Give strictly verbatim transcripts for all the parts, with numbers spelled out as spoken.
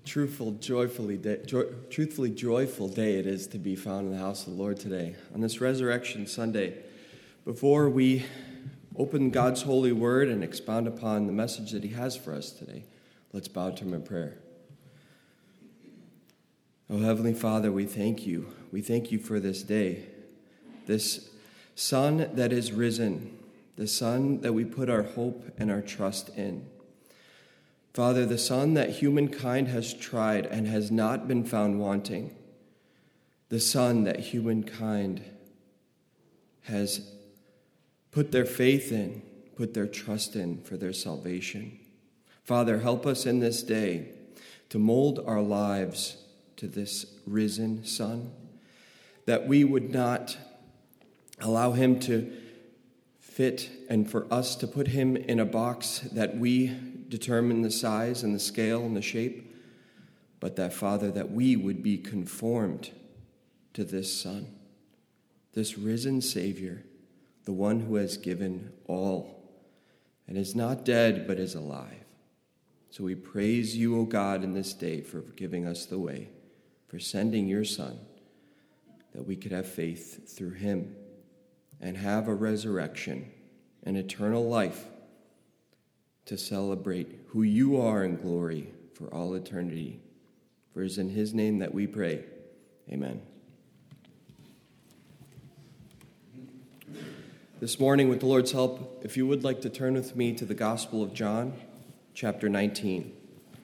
truthful, joyfully day, joy, truthfully joyful day it is to be found in the house of the Lord today. On this Resurrection Sunday, before we open God's holy word and expound upon the message that he has for us today, let's bow to him in prayer. Oh, Heavenly Father, we thank you. We thank you for this day, this sun that is risen, the sun that we put our hope and our trust in. Father, the sun that humankind has tried and has not been found wanting, the sun that humankind has put their faith in, put their trust in for their salvation. Father, help us in this day to mold our lives to this risen sun, that we would not allow him to fit and for us to put him in a box that we determine the size and the scale and the shape, but that, Father, that we would be conformed to this Son, this risen Savior, the one who has given all and is not dead but is alive. So we praise you, O God, in this day for giving us the way, for sending your Son, that we could have faith through him and have a resurrection, an eternal life, to celebrate who you are in glory for all eternity. For it is in his name that we pray. Amen. This morning, with the Lord's help, if you would like to turn with me to the Gospel of John, chapter nineteen.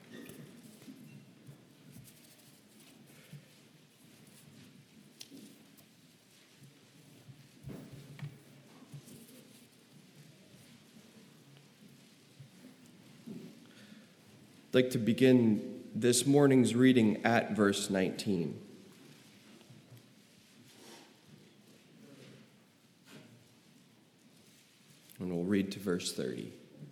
I'd like to begin this morning's reading at verse nineteen. And we'll read to verse thirty.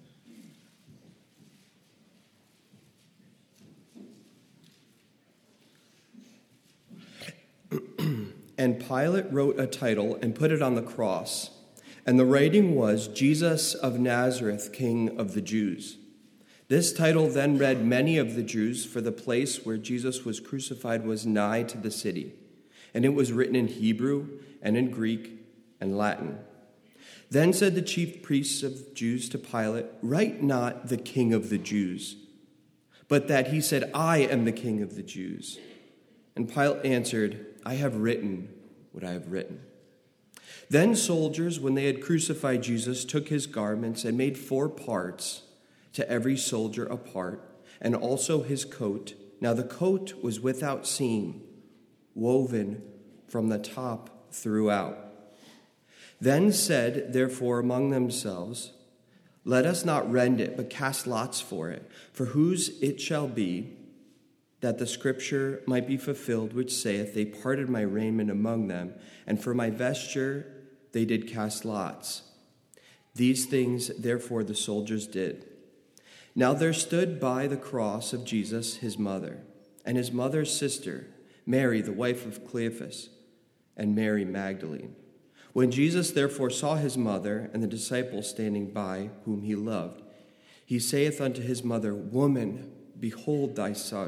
And Pilate wrote a title and put it on the cross, and the writing was, Jesus of Nazareth, King of the Jews. This title then read many of the Jews, for the place where Jesus was crucified was nigh to the city, and it was written in Hebrew and in Greek and Latin. Then said the chief priests of Jews to Pilate, write not the King of the Jews, but that he said, I am the King of the Jews. And Pilate answered, I have written what I have written. Then soldiers, when they had crucified Jesus, took his garments and made four parts, to every soldier a part, and also his coat. Now the coat was without seam, woven from the top throughout. Then said, therefore, among themselves, let us not rend it, but cast lots for it, for whose it shall be, that the scripture might be fulfilled, which saith, they parted my raiment among them, and for my vesture they did cast lots. These things, therefore, the soldiers did. Now there stood by the cross of Jesus his mother, and his mother's sister, Mary, the wife of Cleophas, and Mary Magdalene. When Jesus therefore saw his mother and the disciples standing by, whom he loved, he saith unto his mother, Woman, behold thy son.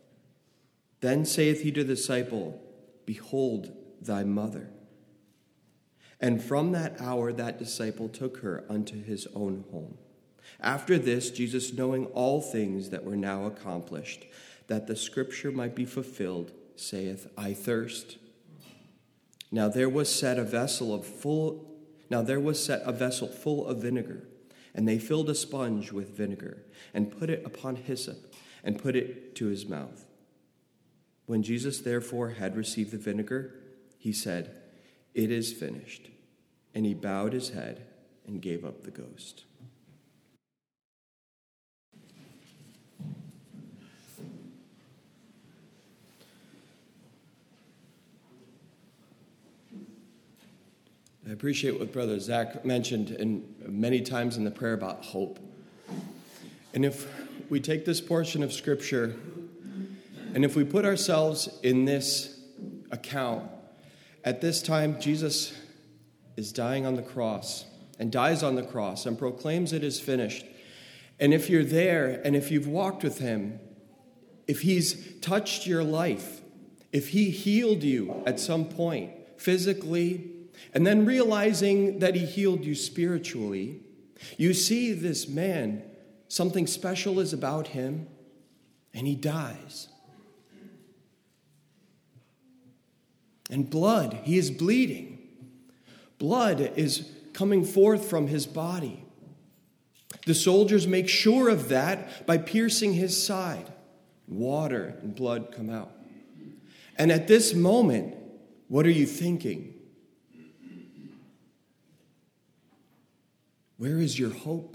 Then saith he to the disciple, Behold thy mother. And from that hour that disciple took her unto his own home. After this, Jesus, knowing all things that were now accomplished, that the scripture might be fulfilled, saith, I thirst. Now there was set a vessel of full now there was set a vessel full of vinegar, and they filled a sponge with vinegar, and put it upon hyssop, and put it to his mouth. When Jesus therefore had received the vinegar, he said, It is finished. And he bowed his head and gave up the ghost. I appreciate what Brother Zach mentioned in, many times in the prayer about hope. And if we take this portion of Scripture, and if we put ourselves in this account, at this time Jesus is dying on the cross, and dies on the cross, and proclaims it is finished. And if you're there, and if you've walked with him, if he's touched your life, if he healed you at some point physically, and then realizing that he healed you spiritually, you see this man, something special is about him, and he dies. And blood, he is bleeding. Blood is coming forth from his body. The soldiers make sure of that by piercing his side. Water and blood come out. And at this moment, what are you thinking? Where is your hope?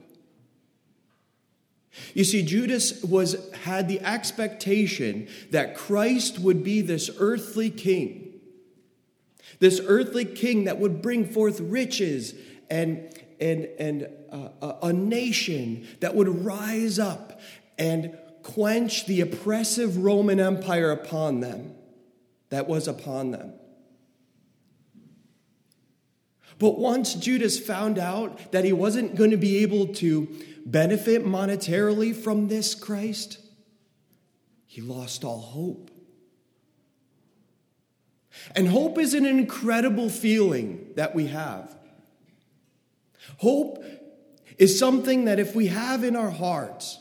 You see, Judas was had the expectation that Christ would be this earthly king. This earthly king that would bring forth riches and, and, and uh, a nation that would rise up and quench the oppressive Roman Empire upon them, that was upon them. But once Judas found out that he wasn't going to be able to benefit monetarily from this Christ, he lost all hope. And hope is an incredible feeling that we have. Hope is something that if we have in our hearts,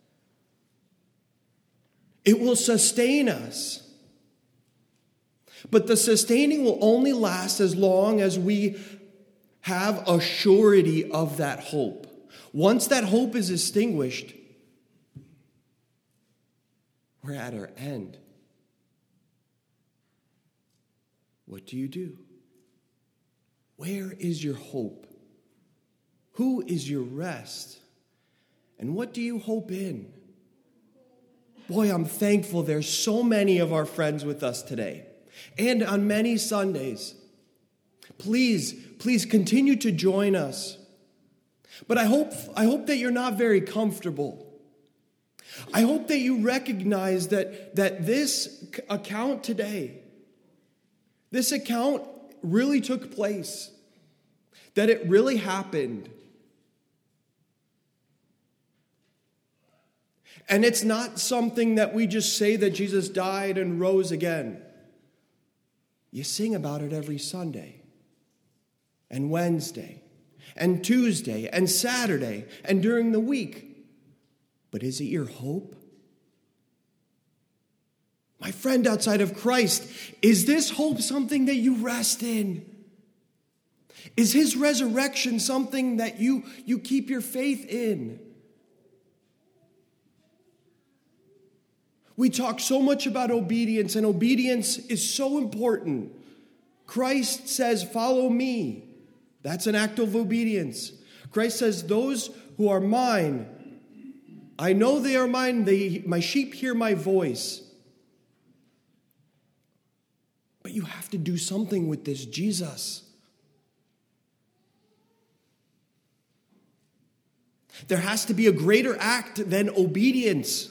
it will sustain us. But the sustaining will only last as long as we have a surety of that hope. Once that hope is extinguished, we're at our end. What do you do? Where is your hope? Who is your rest? And what do you hope in? Boy, I'm thankful there's so many of our friends with us today. And on many Sundays. Please, please continue to join us. But I hope, I hope that you're not very comfortable. I hope that you recognize that, that this account today, this account really took place, that it really happened. And it's not something that we just say that Jesus died and rose again. You sing about it every Sunday and Wednesday and Tuesday and Saturday and during the week. But is it your hope? My friend outside of Christ, is this hope something that you rest in? Is his resurrection something that you, you keep your faith in? We talk so much about obedience, and obedience is so important. Christ says, follow me. That's an act of obedience. Christ says, those who are mine, I know they are mine. They, my sheep hear my voice. But you have to do something with this Jesus. There has to be a greater act than obedience.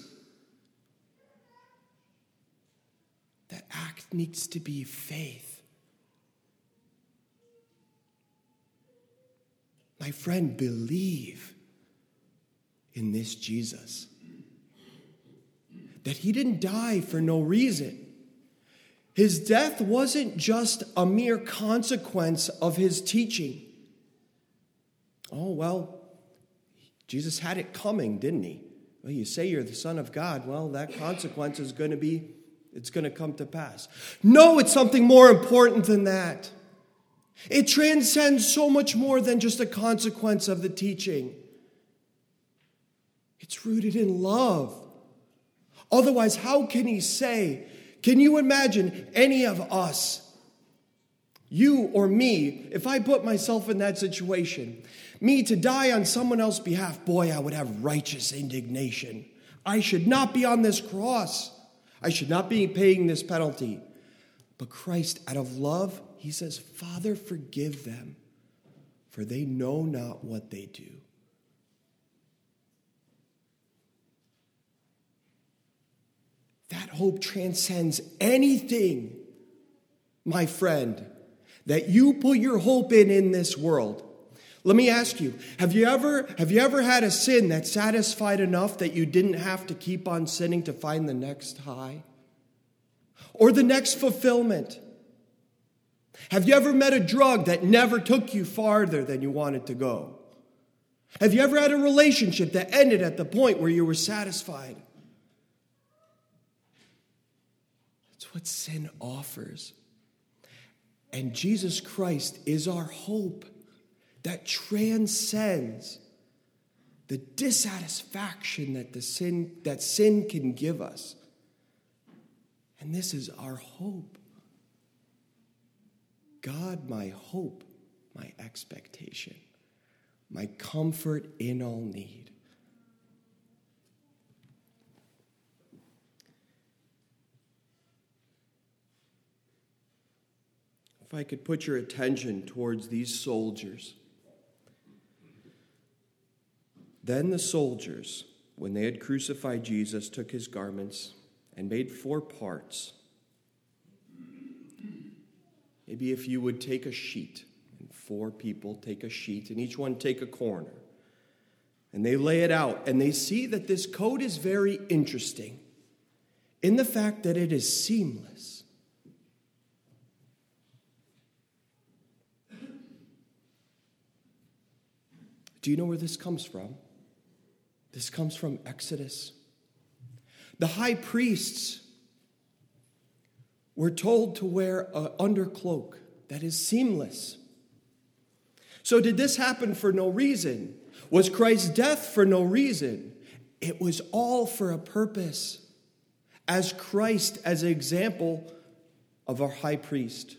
That act needs to be faith. My friend, believe in this Jesus. That he didn't die for no reason. His death wasn't just a mere consequence of his teaching. Oh, well, Jesus had it coming, didn't he? Well, you say you're the Son of God. Well, that consequence is going to be, it's going to come to pass. No, it's something more important than that. It transcends so much more than just a consequence of the teaching. It's rooted in love. Otherwise, how can he say, can you imagine any of us, you or me, if I put myself in that situation, me to die on someone else's behalf, boy, I would have righteous indignation. I should not be on this cross. I should not be paying this penalty. But Christ, out of love, he says, Father, forgive them, for they know not what they do. That hope transcends anything, my friend, that you put your hope in in this world. Let me ask you, have you ever, have you ever had a sin that satisfied enough that you didn't have to keep on sinning to find the next high? Or the next fulfillment? Have you ever met a drug that never took you farther than you wanted to go? Have you ever had a relationship that ended at the point where you were satisfied? That's what sin offers. And Jesus Christ is our hope that transcends the dissatisfaction that the sin that sin can give us. And this is our hope. God, my hope, my expectation, my comfort in all need. If I could put your attention towards these soldiers. Then the soldiers, when they had crucified Jesus, took his garments and made four parts. Maybe if you would take a sheet, and four people take a sheet, and each one take a corner, and they lay it out, and they see that this coat is very interesting in the fact that it is seamless. Do you know where this comes from? This comes from Exodus. The high priests were told to wear an undercloak that is seamless. So did this happen for no reason? Was Christ's death for no reason? It was all for a purpose. As Christ, as an example of our high priest.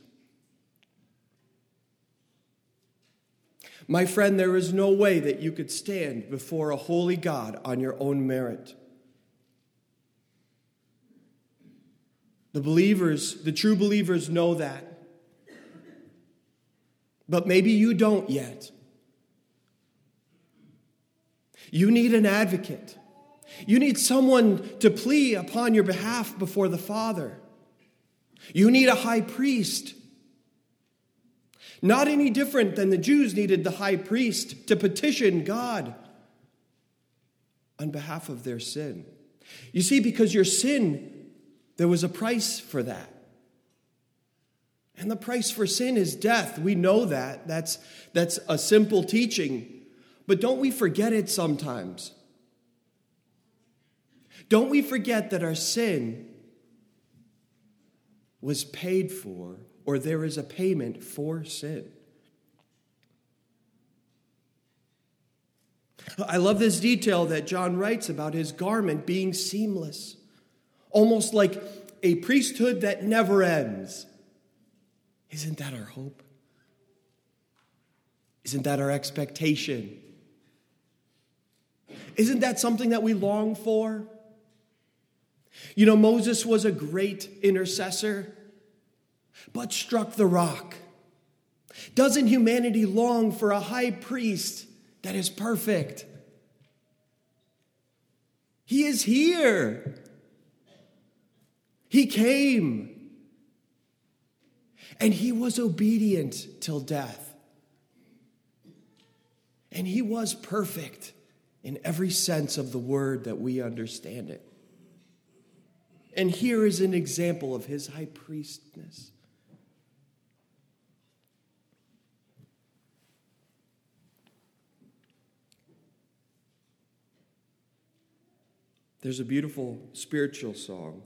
My friend, there is no way that you could stand before a holy God on your own merit. The believers, the true believers know that. But maybe you don't yet. You need an advocate. You need someone to plead upon your behalf before the Father. You need a high priest. Not any different than the Jews needed the high priest to petition God on behalf of their sin. You see, because your sin, there was a price for that. And the price for sin is death. We know that. That's, that's a simple teaching. But don't we forget it sometimes? Don't we forget that our sin was paid for, or there is a payment for sin? I love this detail that John writes about his garment being seamless, almost like a priesthood that never ends. Isn't that our hope? Isn't that our expectation? Isn't that something that we long for? You know, Moses was a great intercessor, but struck the rock. Doesn't humanity long for a high priest that is perfect? He is here. He came. And he was obedient till death. And he was perfect in every sense of the word that we understand it. And here is an example of his high priestness. There's a beautiful spiritual song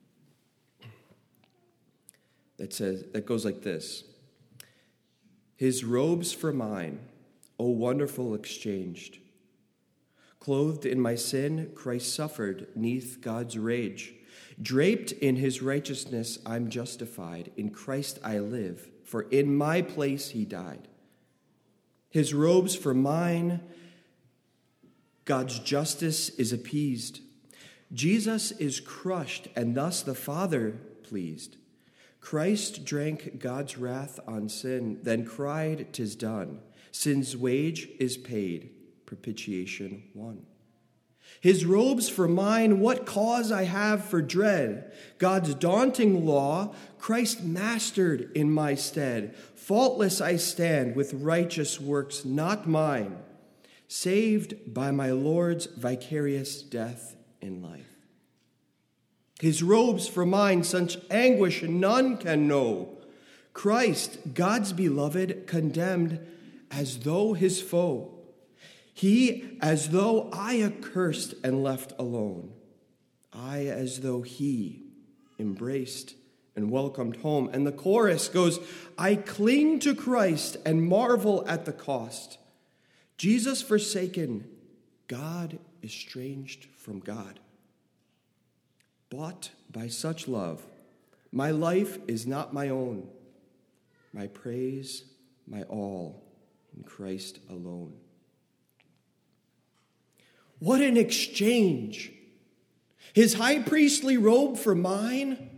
that says, that goes like this. His robes for mine, O wonderful exchanged. Clothed in my sin, Christ suffered neath God's rage. Draped in his righteousness, I'm justified. In Christ I live, for in my place he died. His robes for mine, God's justice is appeased. Jesus is crushed, and thus the Father pleased. Christ drank God's wrath on sin, then cried, 'Tis done. Sin's wage is paid, propitiation won. His robes for mine, what cause I have for dread? God's daunting law, Christ mastered in my stead. Faultless I stand with righteous works not mine, saved by my Lord's vicarious death in life. His robes for mine, such anguish none can know. Christ, God's beloved, condemned as though his foe. He as though I accursed and left alone. I as though he embraced and welcomed home. And the chorus goes, I cling to Christ and marvel at the cost. Jesus forsaken, God estranged from God. Bought by such love, my life is not my own. My praise, my all, in Christ alone. What an exchange! His high priestly robe for mine.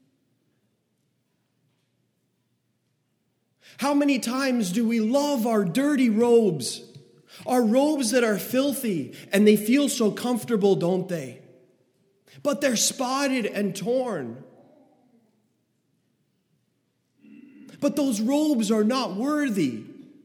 How many times do we love our dirty robes? Our robes that are filthy, and they feel so comfortable, don't they? But they're spotted and torn. But those robes are not worthy.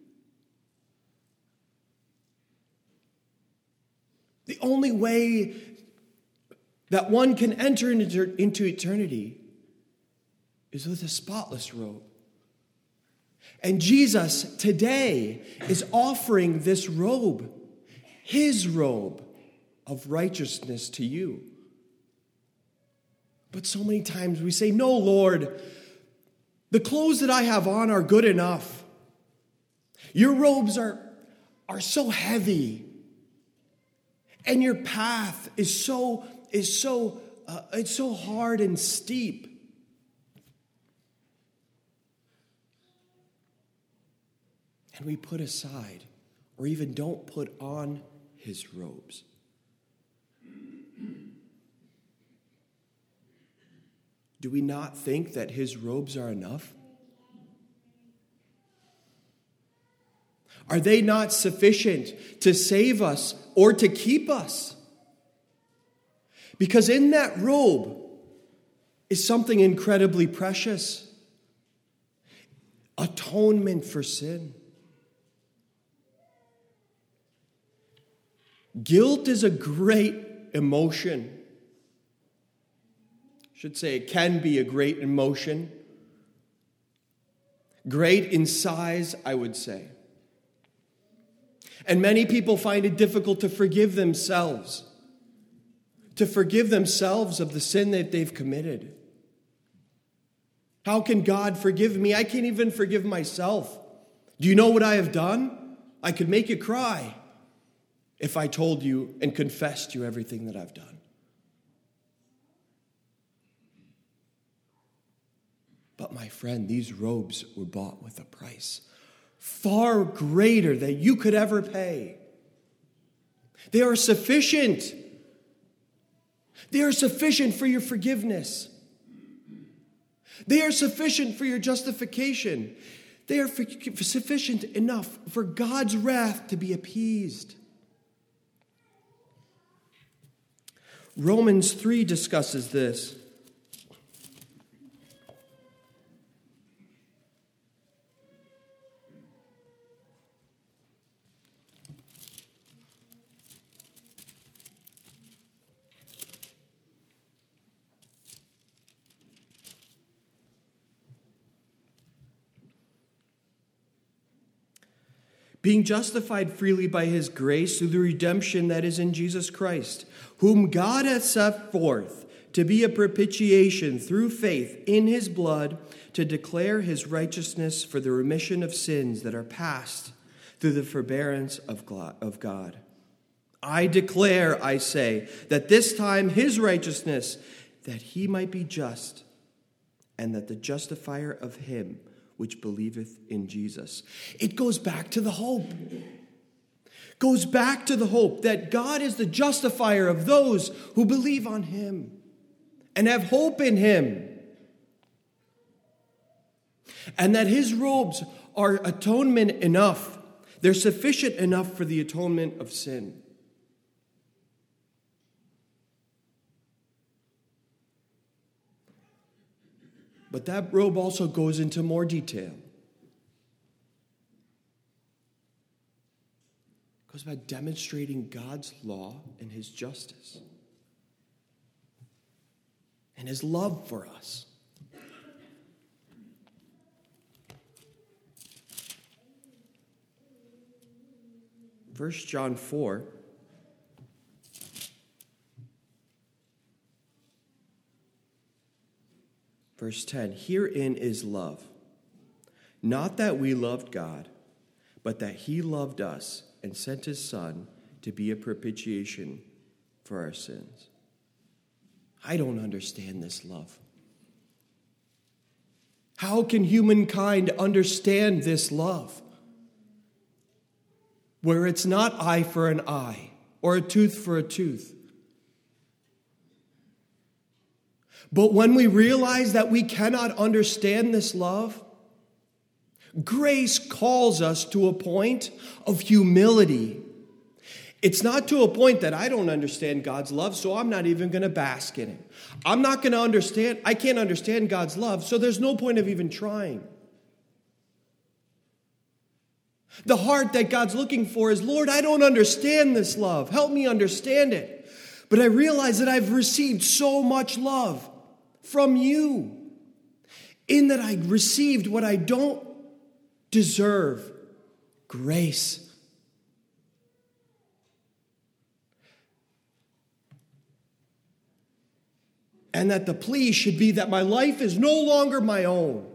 The only way that one can enter into eternity is with a spotless robe. And Jesus today is offering this robe, his robe of righteousness to you. But so many times we say, no, Lord, the clothes that I have on are good enough. Your robes are, are so heavy. And your path is so, is so, uh, it's so hard and steep. And we put aside, or even don't put on his robes. Do we not think that his robes are enough? Are they not sufficient to save us or to keep us? Because in that robe is something incredibly precious. Atonement for sin. Guilt is a great emotion. I should say it can be a great emotion. Great in size, I would say. And many people find it difficult to forgive themselves. To forgive themselves of the sin that they've committed. How can God forgive me? I can't even forgive myself. Do you know what I have done? I could make you cry if I told you and confessed you everything that I've done. But my friend, these robes were bought with a price far greater than you could ever pay. They are sufficient. They are sufficient for your forgiveness. They are sufficient for your justification. They are sufficient enough for God's wrath to be appeased. Romans three discusses this. Being justified freely by his grace through the redemption that is in Jesus Christ, whom God hath set forth to be a propitiation through faith in his blood, to declare his righteousness for the remission of sins that are past through the forbearance of God. I declare, I say, that this time his righteousness, that he might be just, and that the justifier of him which believeth in Jesus. It goes back to the hope. Goes back to the hope that God is the justifier of those who believe on him and have hope in him. And that his robes are atonement enough. They're sufficient enough for the atonement of sin. But that robe also goes into more detail. It goes about demonstrating God's law and his justice and his love for us. First John four. Verse ten, herein is love, not that we loved God, but that he loved us and sent his Son to be a propitiation for our sins. I don't understand this love. How can humankind understand this love? Where it's not eye for an eye or a tooth for a tooth. But when we realize that we cannot understand this love, grace calls us to a point of humility. It's not to a point that I don't understand God's love, so I'm not even going to bask in it. I'm not going to understand, I can't understand God's love, so there's no point of even trying. The heart that God's looking for is, Lord, I don't understand this love. Help me understand it. But I realize that I've received so much love from you, in that I received what I don't deserve, grace. And that the plea should be that my life is no longer my own.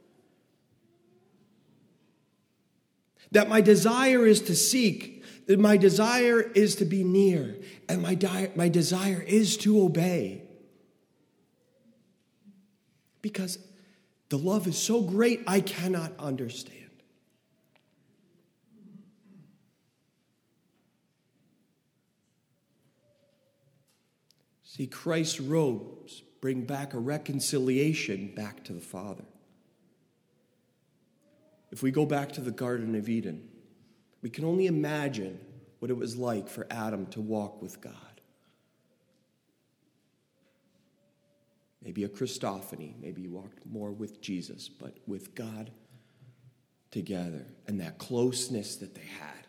That my desire is to seek, that my desire is to be near, and my, di- my desire is to obey. Because the love is so great, I cannot understand. See, Christ's robes bring back a reconciliation back to the Father. If we go back to the Garden of Eden, we can only imagine what it was like for Adam to walk with God. Maybe a Christophany, maybe you walked more with Jesus, but with God together and that closeness that they had.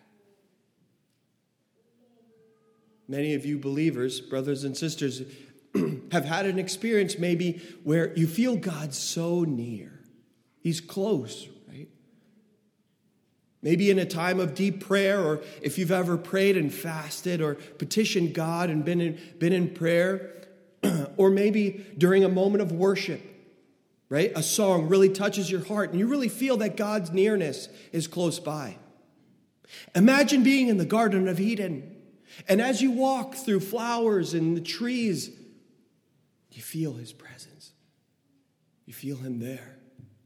Many of you believers, brothers and sisters, have had an experience maybe where you feel God so near. He's close, right? Maybe in a time of deep prayer, or if you've ever prayed and fasted or petitioned God and been in, been in prayer, or maybe during a moment of worship, right? A song really touches your heart and you really feel that God's nearness is close by. Imagine being in the Garden of Eden, and as you walk through flowers and the trees, you feel his presence. You feel him there.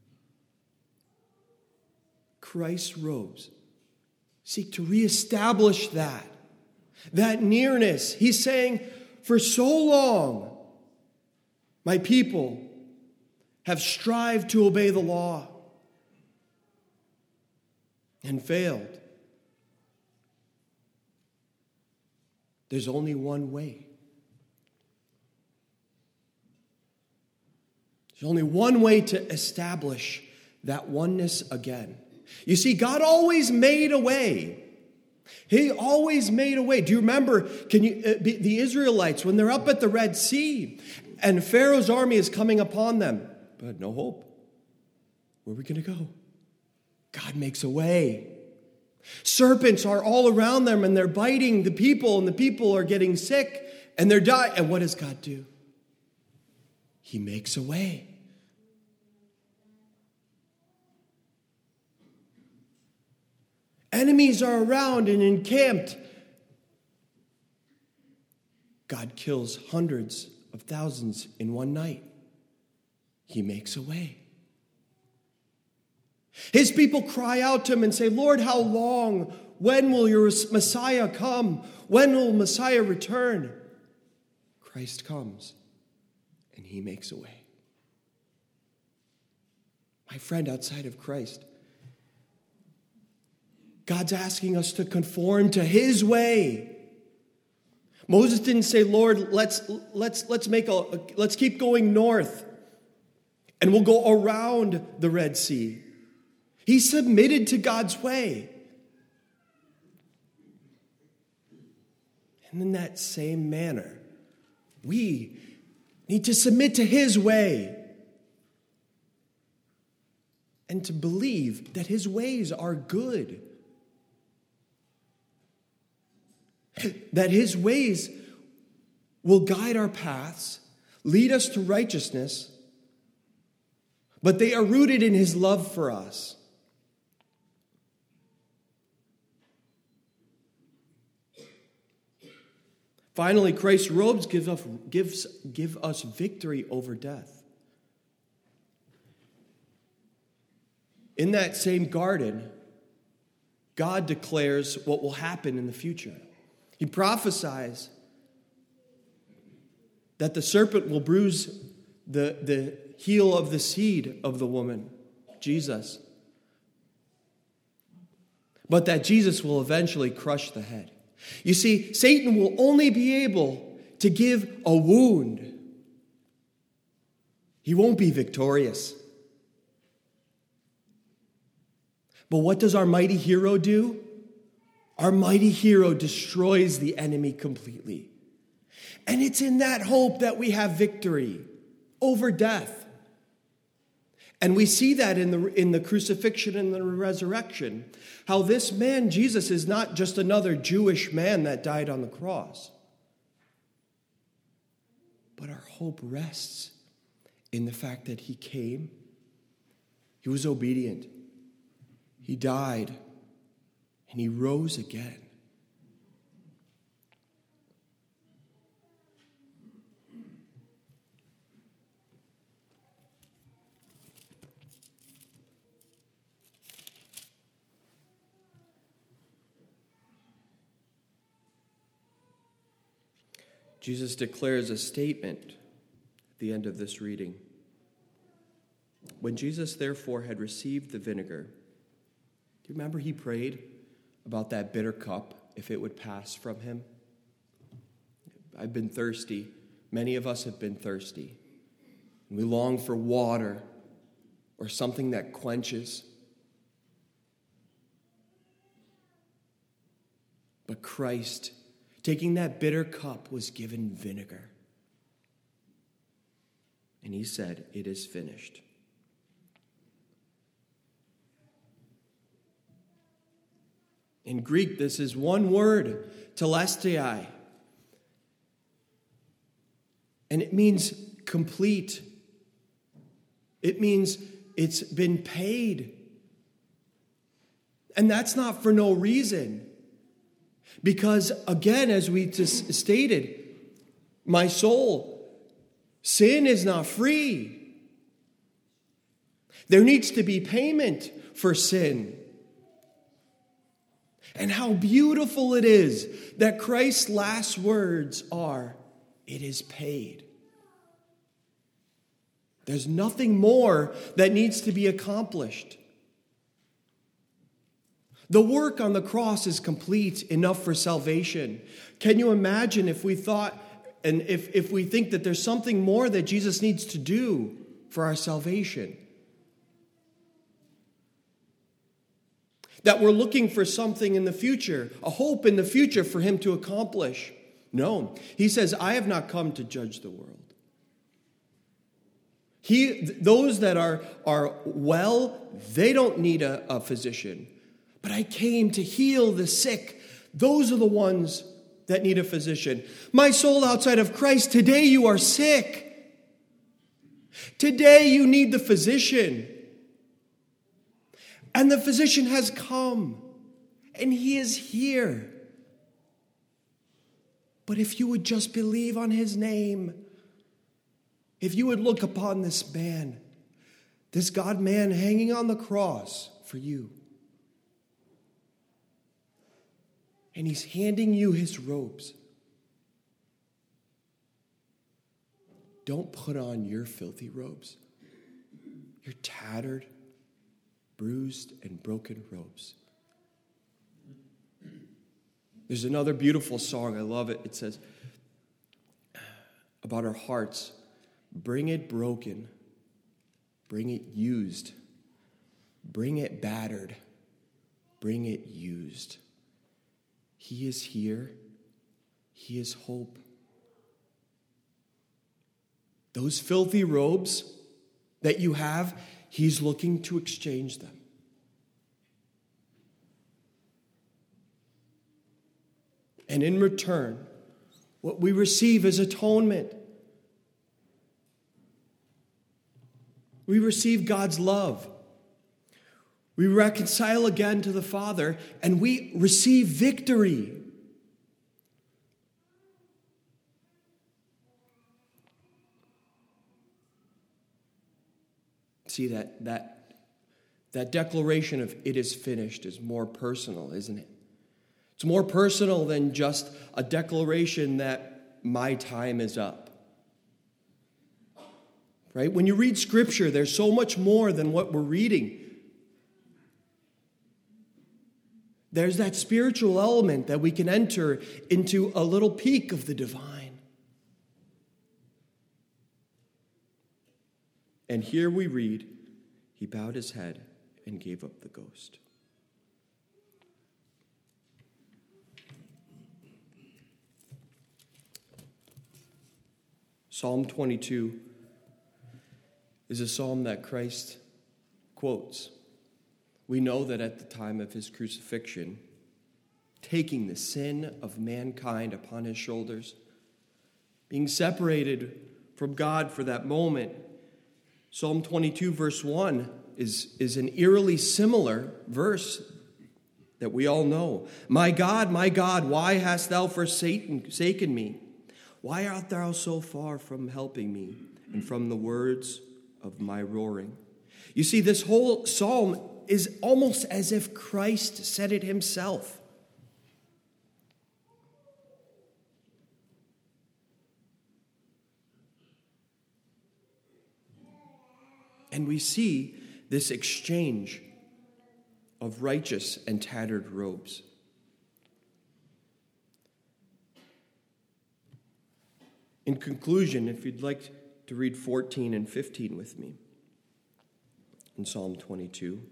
Christ's robes seek to reestablish that, that nearness. He's saying, for so long, my people have strived to obey the law and failed. There's only one way. There's only one way to establish that oneness again. You see, God always made a way. He always made a way. Do you remember, can you, uh, the Israelites, when they're up at the Red Sea and Pharaoh's army is coming upon them, but no hope. Where are we going to go? God makes a way. Serpents are all around them and they're biting the people, and the people are getting sick and they're dying. And what does God do? He makes a way. Enemies are around and encamped. God kills hundreds of thousands in one night. He makes a way. His people cry out to him and say, Lord, how long? When will your Messiah come? When will Messiah return? Christ comes and he makes a way. My friend, outside of Christ, God's asking us to conform to his way. Moses didn't say, Lord, let's let's let's make a let's keep going north. and will go around the Red Sea. He submitted to God's way. And in that same manner, we need to submit to his way and to believe that his ways are good. That his ways will guide our paths, lead us to righteousness, but they are rooted in his love for us. Finally, Christ's robes give us, gives, give us victory over death. In that same garden, God declares what will happen in the future. He prophesies that the serpent will bruise the, the heel of the seed of the woman, Jesus, but that Jesus will eventually crush the head. You see, Satan will only be able to give a wound. He won't be victorious. But what does our mighty hero do? Our mighty hero destroys the enemy completely. And it's in that hope that we have victory over death. And we see that in the, in the crucifixion and the resurrection, how this man, Jesus, is not just another Jewish man that died on the cross. But our hope rests in the fact that he came, he was obedient, he died, and he rose again. Jesus declares a statement at the end of this reading. When Jesus therefore had received the vinegar, do you remember he prayed about that bitter cup, if it would pass from him? I've been thirsty. Many of us have been thirsty. We long for water or something that quenches. But Christ, taking that bitter cup, was given vinegar. And he said, "It is finished." In Greek, this is one word, telestai. And it means complete. It means it's been paid. And that's not for no reason. Because, again, as we just stated, my soul, sin is not free. There needs to be payment for sin. And how beautiful it is that Christ's last words are, "It is paid." There's nothing more that needs to be accomplished. The work on the cross is complete, enough for salvation. Can you imagine if we thought, and if, if we think that there's something more that Jesus needs to do for our salvation? That we're looking for something in the future, a hope in the future for him to accomplish. No, he says, "I have not come to judge the world." He, those that are, are well, they don't need a, a physician. But I came to heal the sick. Those are the ones that need a physician. My soul outside of Christ, today you are sick. Today you need the physician. And the physician has come. And he is here. But if you would just believe on his name, if you would look upon this man, this God-man hanging on the cross for you, and he's handing you his robes, don't put on your filthy robes, your tattered, bruised, and broken robes. There's another beautiful song, I love it. It says about our hearts, "Bring it broken, Bring it used. Bring it battered. Bring it used. He is here. He is hope. Those filthy robes that you have, he's looking to exchange them. And in return, what we receive is atonement. We receive God's love. We reconcile again to the Father, and we receive victory. See, that, that, that declaration of "it is finished" is more personal, isn't it? It's more personal than just a declaration that my time is up. Right? When you read Scripture, there's so much more than what we're reading. There's that spiritual element that we can enter into a little peek of the divine. And here we read, he bowed his head and gave up the ghost. Psalm twenty-two is a psalm that Christ quotes. We know that at the time of his crucifixion, taking the sin of mankind upon his shoulders, being separated from God for that moment, Psalm twenty-two verse one is, is an eerily similar verse that we all know. My God, my God, why hast thou forsaken, forsaken me? Why art thou so far from helping me and from the words of my roaring? You see, this whole psalm is almost as if Christ said it himself. And we see this exchange of righteous and tattered robes. In conclusion, if you'd like to read fourteen and fifteen with me in Psalm twenty-two.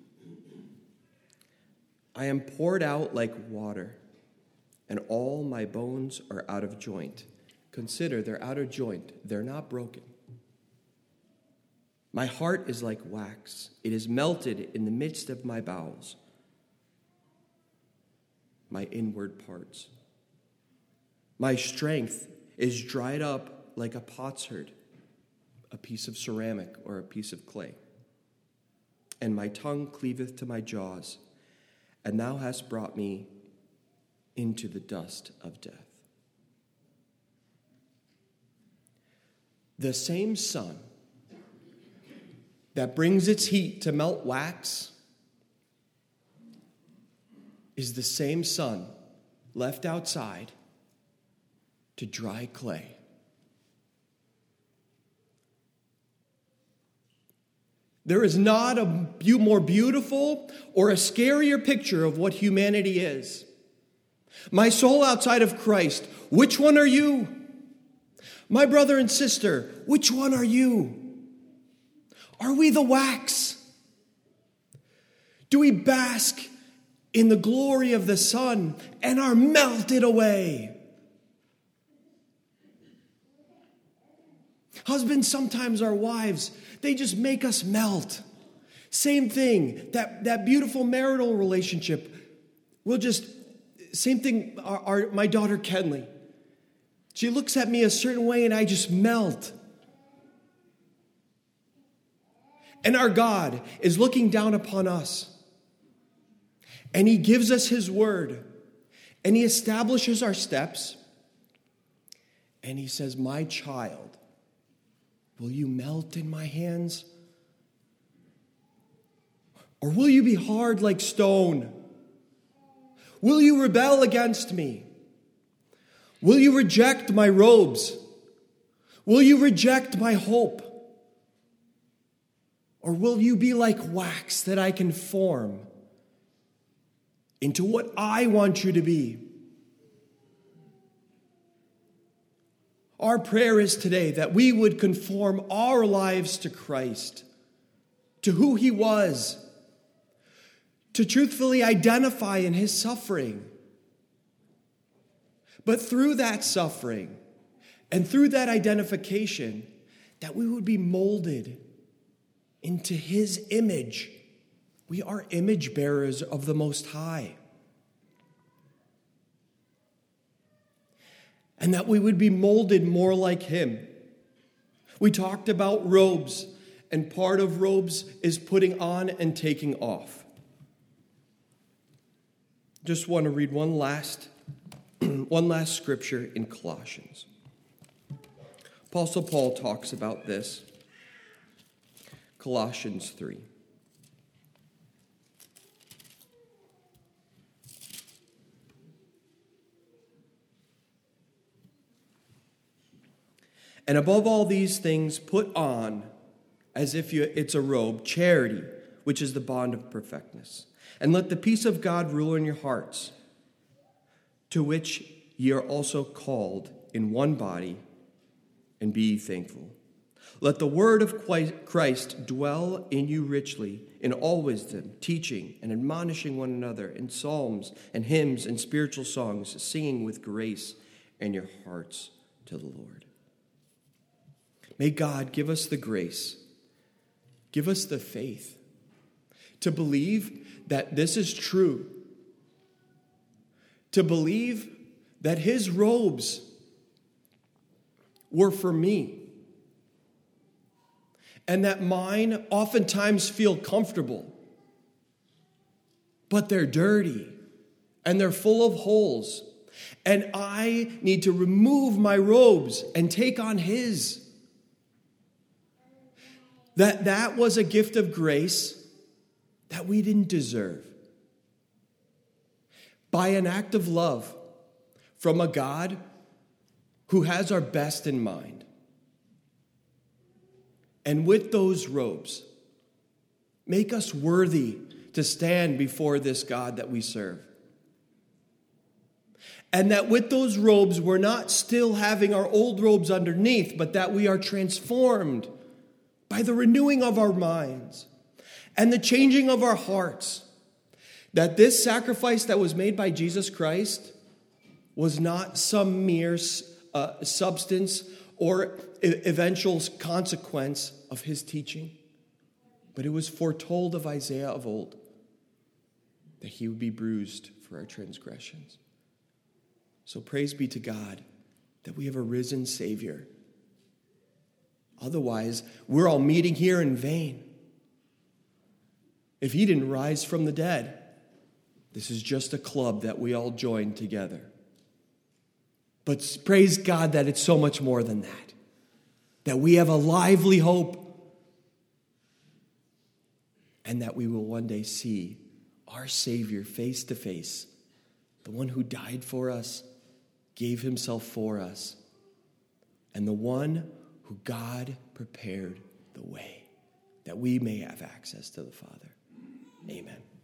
I am poured out like water, and all my bones are out of joint. Consider, they're out of joint. They're not broken. My heart is like wax. It is melted in the midst of my bowels, my inward parts. My strength is dried up like a potsherd, a piece of ceramic or a piece of clay. And my tongue cleaveth to my jaws, and thou hast brought me into the dust of death. The same sun that brings its heat to melt wax is the same sun left outside to dry clay. There is not a more beautiful or a scarier picture of what humanity is. My soul outside of Christ, which one are you? My brother and sister, which one are you? Are we the wax? Do we bask in the glory of the sun and are melted away? Husbands, sometimes our wives, they just make us melt. Same thing, that, that beautiful marital relationship. We'll just, same thing, our, our, my daughter Kenley. She looks at me a certain way and I just melt. And our God is looking down upon us. And he gives us his word. And he establishes our steps. And he says, my child, will you melt in my hands? Or will you be hard like stone? Will you rebel against me? Will you reject my robes? Will you reject my hope? Or will you be like wax that I can form into what I want you to be? Our prayer is today that we would conform our lives to Christ, to who he was, to truthfully identify in his suffering. But through that suffering and through that identification, that we would be molded into his image. We are image bearers of the Most High. And that we would be molded more like him. We talked about robes, and part of robes is putting on and taking off. Just want to read one last, one last scripture in Colossians. Apostle Paul talks about this. Colossians three. And above all these things, put on, as if you, it's a robe, charity, which is the bond of perfectness. And let the peace of God rule in your hearts, to which ye are also called in one body, and be ye thankful. Let the word of Christ dwell in you richly, in all wisdom, teaching and admonishing one another in psalms and hymns and spiritual songs, singing with grace in your hearts to the Lord. May God give us the grace, give us the faith to believe that this is true, to believe that his robes were for me, and that mine oftentimes feel comfortable, but they're dirty and they're full of holes, and I need to remove my robes and take on his. That that was a gift of grace that we didn't deserve. By an act of love from a God who has our best in mind. And with those robes, make us worthy to stand before this God that we serve. And that with those robes, we're not still having our old robes underneath, but that we are transformed by the renewing of our minds and the changing of our hearts. That this sacrifice that was made by Jesus Christ was not some mere uh, substance or eventual consequence of his teaching, but it was foretold of Isaiah of old that he would be bruised for our transgressions. So praise be to God that we have a risen Savior. Otherwise, we're all meeting here in vain. If he didn't rise from the dead, this is just a club that we all joined together. But praise God that it's so much more than that. That we have a lively hope. And that we will one day see our Savior face to face. The one who died for us, gave himself for us. And the one who God prepared the way that we may have access to the Father. Amen.